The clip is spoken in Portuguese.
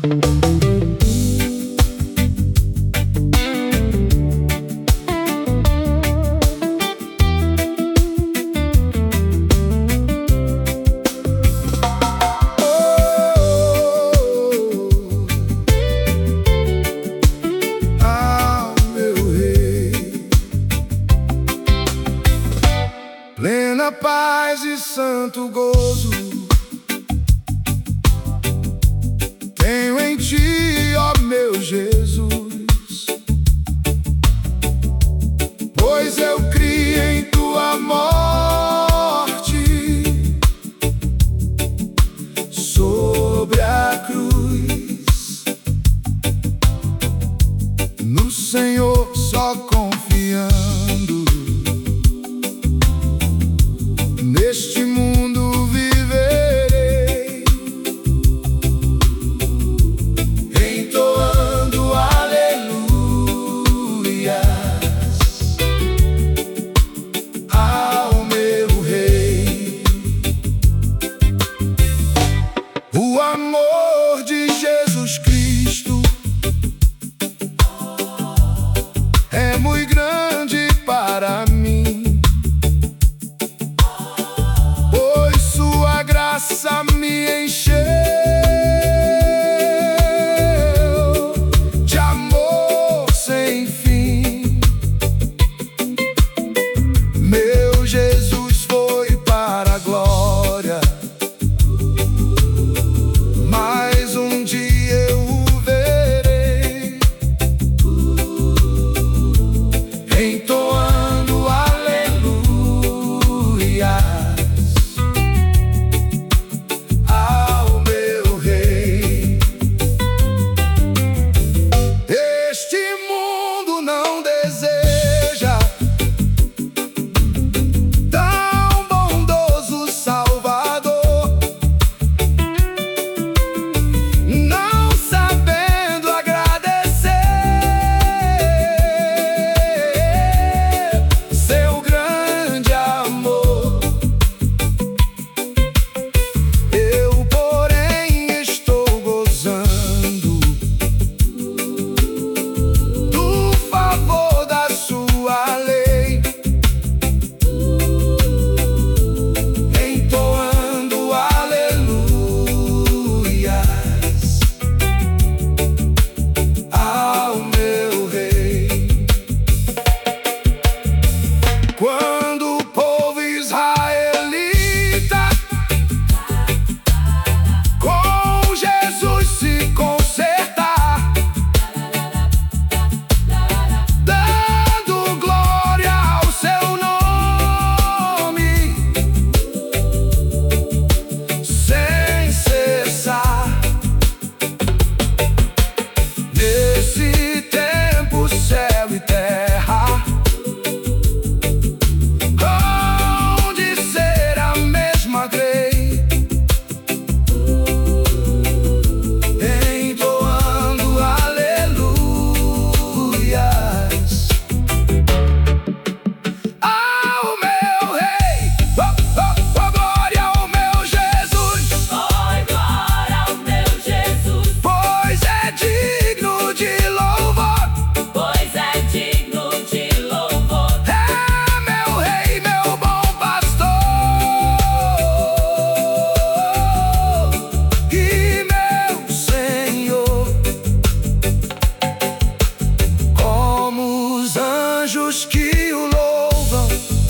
Plena paz e santo gozo tenho em ti, ó meu Jesus, pois eu criei em tua morte sobre a cruz. No Senhor só confiando, neste mundo viverei, entoando aleluias ao meu Rei. O amor de Jesus Cristo é muito grande para mim, graça me encheu de amor sem fim. Meu Jesus foi para a glória, mas um dia eu o verei, entoando aleluia ao meu Rei. Este mundo não deseja tão bondoso Salvador, não sabendo agradecer seu grande amor. Eu, porém, estou gozando do favor da sua lei, entoando aleluias ao meu Rei. Quando o povo israelita com Jesus se consertar, dando glória ao seu nome sem cessar. Nesse tempo, céu e terra hão de ser a mesma grei, entoando aleluias ao meu Rei. Oh, oh, oh, glória ao meu Jesus, Oi, glória ao meu Jesus, pois é digno de louvor. pois é digno de louvor. É meu Rei, meu bom pastor e meu Senhor. Como os anjos que o louvam,